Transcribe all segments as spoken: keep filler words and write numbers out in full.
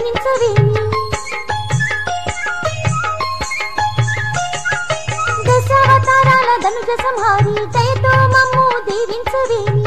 కరుణించవేమి దశావతారాల ధనుజ సంహారి దయతో మమ్ము దీవించవేమి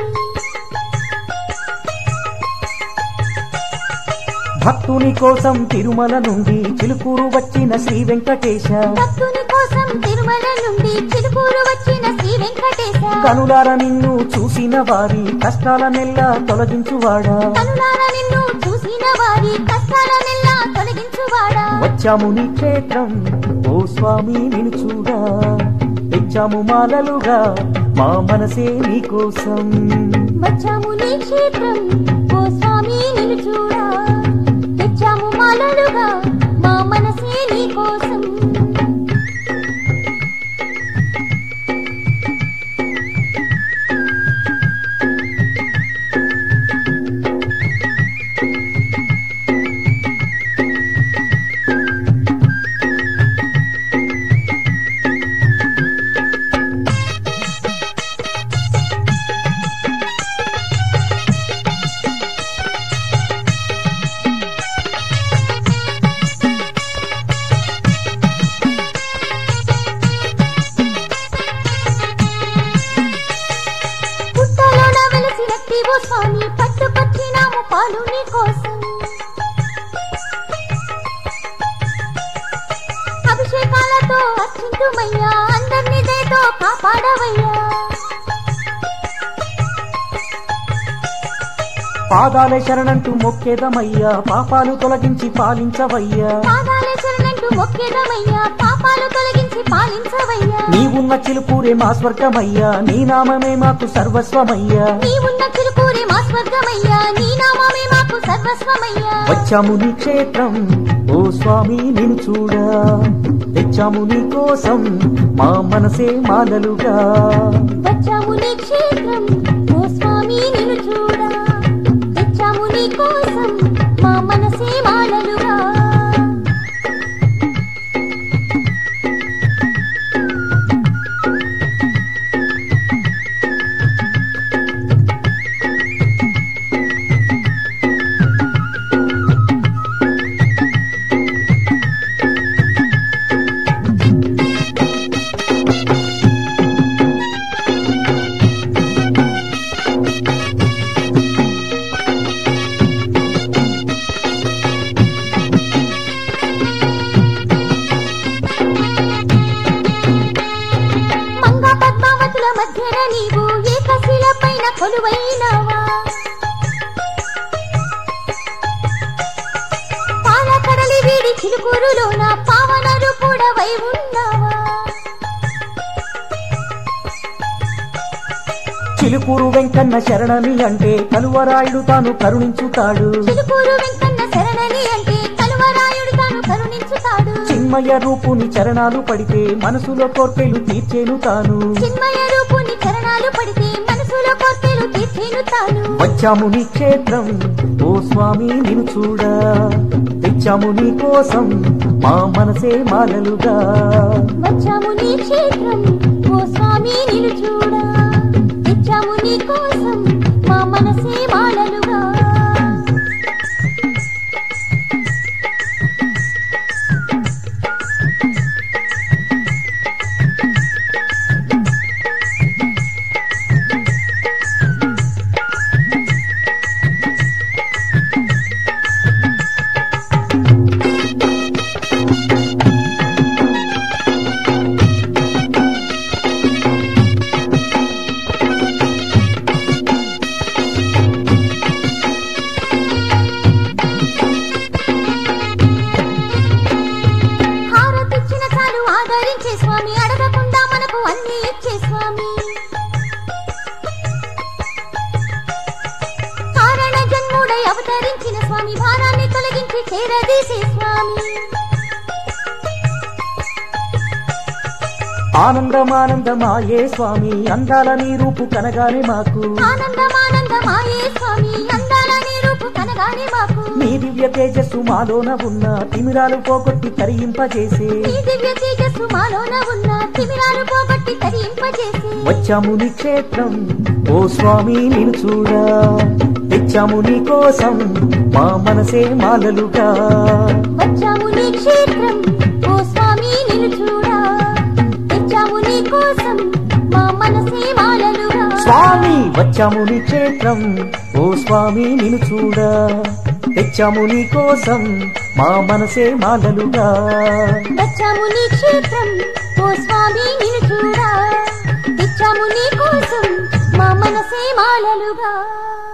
భక్తుని కోసం తిరుమల నుండి చిలుకూరు వచ్చిన శ్రీ వెంకటేశ భక్తుని కోసం తిరుమల నుండి చిలుకూరు వచ్చిన శ్రీ వెంకటేశ కనులార నిన్ను చూసిన వారి కష్టాలనెల్లా తొలగించువాడా కనులార నిన్ను చూసిన వారి కష్టాలనెల్లా తొలగించువాడా వచ్చాము నీ క్షేత్రం ఓ స్వామి నిన్ను చూడా తెచ్చాము మాలలుగా మా మనసే నీ కోసం వచ్చాము నీ క్షేత్రం ఓ స్వామి నిన్ను చూడా తెచ్చాము మాలలుగా మా మనసే నీ కోసం ఓ స్వామి పట్టుకొచ్చినాము పాలు నీ కోసం అభిషేకాలతో అర్చింతుమయ్యా అందర్నీ దయతో కాపాడవయ్యా పాదాలే శరణంటూ మొక్కేదమయ్యా పాపాలు తొలగించి పాలించవయ్యా పాదాలే శరణంటూ మొక్కేదమయ్యా పాపాలు తొలగించి పాలించవయ్యా నీవున్న చిలుకూరే మా స్వర్గమయ్యా నీ నామమే మాకు సర్వస్వమయ్యా నీవున్న చిలుకూరే మా స్వర్గమయ్యా నీ నామమే మాకు సర్వస్వమయ్యా వచ్చాము నీ క్షేత్రం ఓ స్వామి నిన్ను చూడా తెచ్చాము నీ కోసం మా మనసే మాలలుగా వచ్చాము నీ క్షేత్రం ఓ స్వామి నిన్ను చూడా తెచ్చాము నీ కోసం మా మనసే మాలలుగా మధ్యన నీవు ఏకశిల పైన కొలువైనవా పాలకడలి వీడి చిలుకూరులోన పావన రూపుడవై ఉన్నావా చిలుకూరు వెంకన్న శరణని అంటే కలువరాయుడు తాను కరుణించుతాడు చిలుకూరు వెంకన్న శరణని అంటే కలువరాయుడు తాను కరుణించుతాడు చిన్మయ రూపుని చరణాలు పడితే మనసులో కోర్కెలు తీర్చేను తాను చిన్మయ రూపుని చరణాలు పడితే మనసులో కోర్కెలు తీర్చేను తాను వచ్చాము నీ క్షేత్రం ఓ స్వామి నిన్ను చూడా తెచ్చాము నీ కోసం మా మనసే మాలలుగా వచ్చాము నీ క్షేత్రం ఓ స్వామి నిన్ను చూడా తెచ్చాము నీ కోసం మా మనసే మాలలుగా స్వామి అడగకుండా మనకు అన్ని ఇచ్చే స్వామి కారణ జన్ముడై అవతరించిన స్వామి భారాన్ని తొలగించి చేరదీసే స్వామి ఆనందమానందమాయే స్వామి అందాల నీ రూపు కనగానే మాకు ఆనందమానందమాయే స్వామి అందాల నీ రూపు కనగానే మాకు నీ దివ్య తేజస్సు మాలోన ఉన్న తిమిరాలు పోగొట్టి తరింపజేసే నీ దివ్య తేజస్సు మాలోన ఉన్న తిమిరాలు పోగొట్టి తరింపజేసే వచ్చాము నీ క్షేత్రం ఓ స్వామి నిన్ను చూడా తెచ్చాము నీ కోసం మా మనసే మాలలుగా. వచ్చాము నీ క్షేత్రం ఓ స్వామి నిన్ను చూడా, తెచ్చాము నీ కోసం మా మనసే మాలలుగా. స్వామి వచ్చాము నీ క్షేత్రం ఓ స్వామి నిన్ను చూడా, తెచ్చాము నీ కోసం మా మనసే మాలలుగా. వచ్చాము నీ క్షేత్రం ఓ స్వామి నిన్ను చూడా, తెచ్చాము నీ కోసం మా మనసే మాలలుగా.